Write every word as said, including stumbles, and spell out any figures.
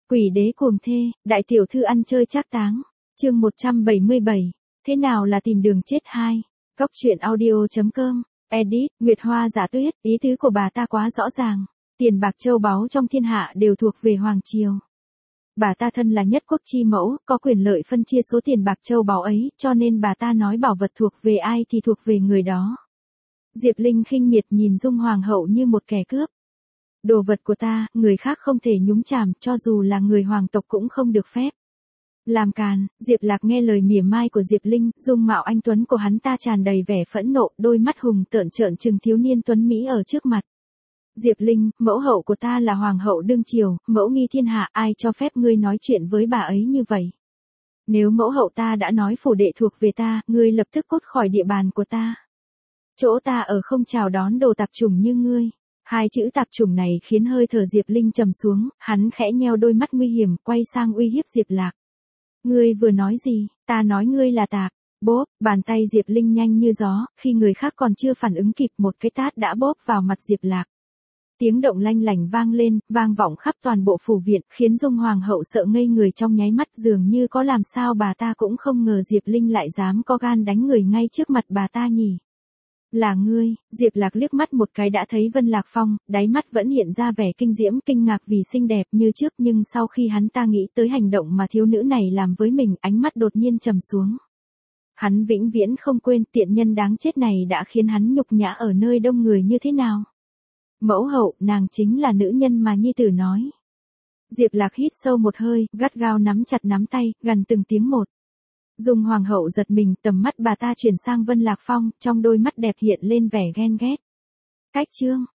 Quỷ đế cuồng thê, đại tiểu thư ăn chơi trác táng. Chương một trăm bảy mươi bảy. Thế nào là tìm đường chết hai? Cốc truyện audio chấm com. Edit, Nguyệt Hoa Giả Tuyết, ý tứ của bà ta quá rõ ràng. Tiền bạc châu báu trong thiên hạ đều thuộc về hoàng triều. Bà ta thân là nhất quốc chi mẫu, có quyền lợi phân chia số tiền bạc châu báu ấy, cho nên bà ta nói bảo vật thuộc về ai thì thuộc về người đó. Diệp Linh khinh miệt nhìn Dung Hoàng hậu như một kẻ cướp. Đồ vật của ta, người khác không thể nhúng chàm, cho dù là người hoàng tộc cũng không được phép. Làm càn, Diệp Lạc nghe lời mỉa mai của Diệp Linh, dung mạo anh tuấn của hắn ta tràn đầy vẻ phẫn nộ, đôi mắt hùng tợn trợn trừng thiếu niên tuấn Mỹ ở trước mặt. Diệp Linh, mẫu hậu của ta là hoàng hậu đương triều, mẫu nghi thiên hạ, ai cho phép ngươi nói chuyện với bà ấy như vậy? Nếu mẫu hậu ta đã nói phủ đệ thuộc về ta, ngươi lập tức cút khỏi địa bàn của ta. Chỗ ta ở không chào đón đồ tạp chủng như ngươi. Hai chữ tạp chủng này khiến hơi thở Diệp Linh trầm xuống, hắn khẽ nheo đôi mắt nguy hiểm, quay sang uy hiếp Diệp Lạc. Ngươi vừa nói gì? Ta nói ngươi là tạp. Bốp, bàn tay Diệp Linh nhanh như gió, khi người khác còn chưa phản ứng kịp một cái tát đã bóp vào mặt Diệp Lạc. Tiếng động lanh lảnh vang lên, vang vọng khắp toàn bộ phủ viện, khiến Dung Hoàng hậu sợ ngây người trong nháy mắt, dường như có làm sao bà ta cũng không ngờ Diệp Linh lại dám có gan đánh người ngay trước mặt bà ta nhỉ. Là ngươi, Diệp Lạc liếc mắt một cái đã thấy Vân Lạc Phong, đáy mắt vẫn hiện ra vẻ kinh diễm kinh ngạc vì xinh đẹp như trước, nhưng sau khi hắn ta nghĩ tới hành động mà thiếu nữ này làm với mình, ánh mắt đột nhiên trầm xuống. Hắn vĩnh viễn không quên tiện nhân đáng chết này đã khiến hắn nhục nhã ở nơi đông người như thế nào. Mẫu hậu, nàng chính là nữ nhân mà nhi tử nói. Diệp Lạc hít sâu một hơi, gắt gao nắm chặt nắm tay, gần từng tiếng một. Dung Hoàng hậu giật mình, tầm mắt bà ta chuyển sang Vân Lạc Phong, trong đôi mắt đẹp hiện lên vẻ ghen ghét. Cách chương,